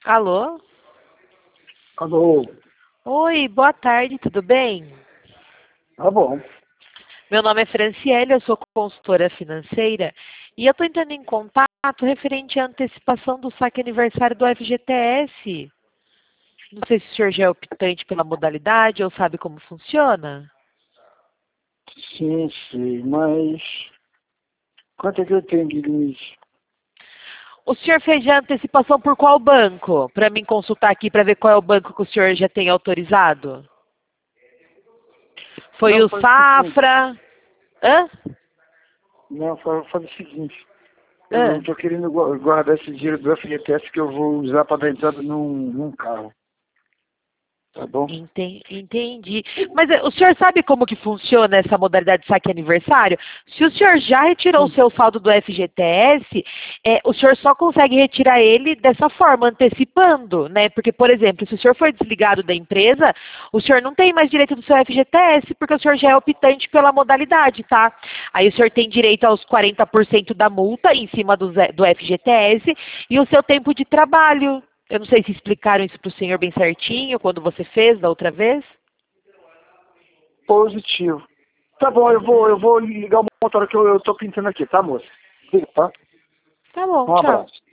Alô? Alô, Oi, boa tarde, tudo bem? tá bom. Meu nome é Franciele, eu sou consultora financeira e eu estou entrando em contato referente à antecipação do saque aniversário do FGTS. Não sei se o senhor já é optante pela modalidade ou sabe como funciona. Sim, sim, mas quanto é que eu tenho de limite? O senhor fez já antecipação por qual banco? Para mim consultar aqui para ver qual é o banco que o senhor já tem autorizado. Foi Não, o faz o seguinte, Safra? Hã? não, faz o seguinte, eu Hã? tô querendo guardar esse dinheiro do FGTS que eu vou usar para dar entrada num carro, tá bom? Entendi. Mas o senhor sabe como que funciona essa modalidade de saque aniversário? Se o senhor já retirou o Sim. seu saldo do FGTS, o senhor só consegue retirar ele dessa forma, antecipando, né? Porque, por exemplo, se o senhor for desligado da empresa, o senhor não tem mais direito do seu FGTS, porque o senhor já é optante pela modalidade, tá? Aí o senhor tem direito aos 40% da multa em cima do FGTS e o seu tempo de trabalho. Eu não sei se explicaram isso para o senhor bem certinho, quando você fez da outra vez. Positivo. Tá bom, eu vou ligar o motor que eu tô pintando aqui, tá, moça? Liga, tá? Tá bom, Um tchau. abraço.